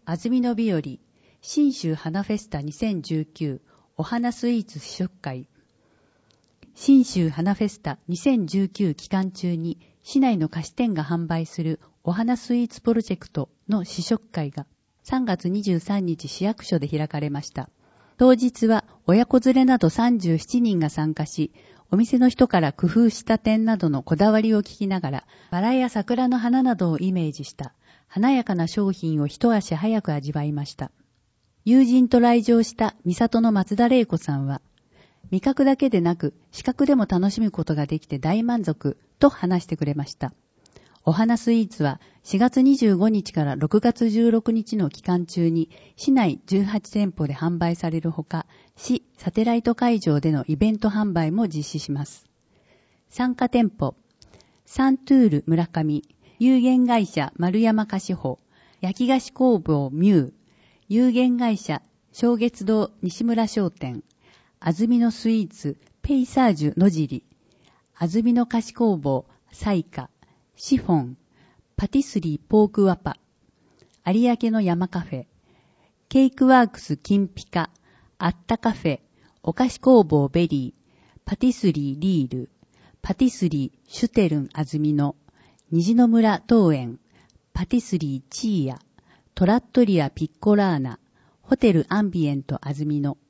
安曇野日和、信州花フェスタ2019お花スイーツ試食会。信州花フェスタ2019期間中に市内の菓子店が販売するお花スイーツプロジェクトの試食会が3月23日市役所で開かれました。当日は親子連れなど37人が参加し、お店の人から工夫した点などのこだわりを聞きながら、バラや桜の花などをイメージした華やかな商品を一足早く味わいました。友人と来場した三郷の松田玲子さんは、味覚だけでなく視覚でも楽しむことができて大満足と話してくれました。お花スイーツは4月25日から6月16日の期間中に市内18店舗で販売されるほか、市サテライト会場でのイベント販売も実施します。参加店舗、サントゥール村上、有限会社丸山菓子舗、焼き菓子工房ミュー、有限会社正月堂西村商店、安曇野スイーツペイサージュ野尻、安曇野菓子工房サイカ、シフォン、パティスリーポークワパ、有明の山カフェ、ケイクワークス金ピカ、あったカフェ、お菓子工房ベリー、パティスリーリール、パティスリーシュテルン安曇野、虹の村東園、パティスリーチーヤ、トラットリアピッコラーナ、ホテルアンビエント安曇野、